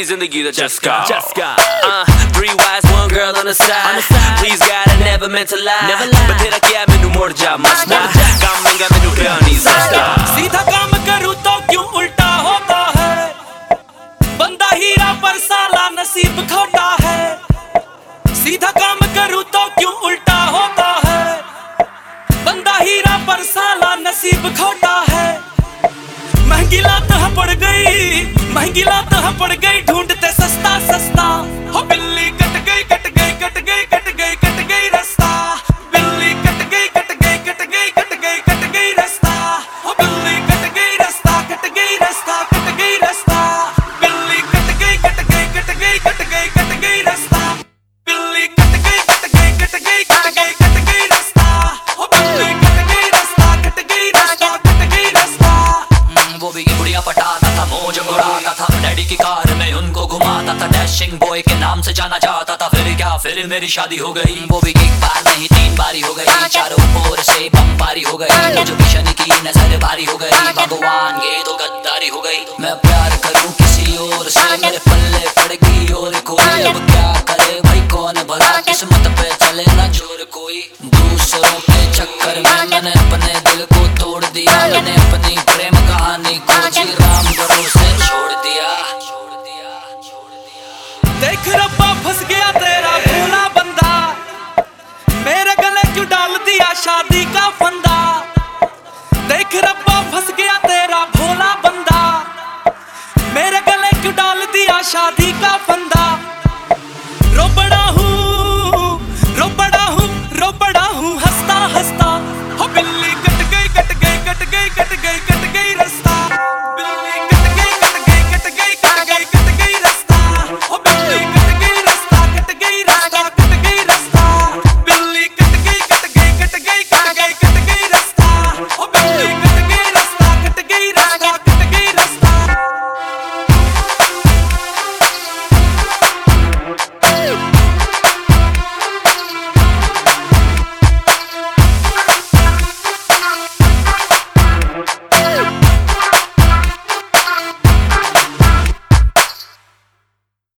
जिंदगी दा चस्का. Three wives, one girl on the side. Please God, I never meant to lie. But तेरा क्या मैनू मुड़ जा मस्ता. काम महंगा मैनू प्यार नहीं सस्ता. सीधा काम करूँ तो क्यों उल्टा होता है. बंदा हीरा पर साला नसीब खोटा है. सीधा काम करूँ तो क्यों उल्टा होता है. बंदा हीरा पर साला नसीब खोटा है. महंगी लात पड़ गई, महंगी लात पड़ गई, ढूंढते सस्ता सस्ता. हो बिल्ली कट गई कट गई कट गई कट गई कट गई रास्ता. बिल्ली कट गई कट गई कट गई कट गई कट गई रास्ता. हो बिल्ली कट गई रास्ता कट गई रास्ता कट गई रास्ता. बिल्ली कट गई कट गई कट गई कट गई कट गई रास्ता. बिल्ली कट गई कट गई कट गई कट गई कट गई रास्ता. हो बिल्ली कट गई रास्ता कट गई रास्ता कट गई रास्ता. वो भी बुढ़िया पटाता था, मौज उड़ाता था, डैडी की कार में उनको घुमाता था. डैशिंग बॉय के नाम से जाना जाता था. फिर क्या, फिर मेरी शादी हो गई. वो भी एक बार नहीं 3 बारी हो गई. चारों ओर से बमबारी हो गई. जो भी शनि की नजर बारी हो गई. भगवान ये तो गद्दारी हो गई. मैं प्यार करूं किसी और से, मेरे पल्ले पड़ेगी और कोई. अब क्या करे भाई कौन भला, किस्मत पे चले ना जोर कोई. दूसरों के चक्कर में मैंने अपने दिल को तोड़ दिया. मैंने अपनी प्रेम कहानी को जी राम भरोसे छोड़ दिया. देख रब्बा फंस गया तेरा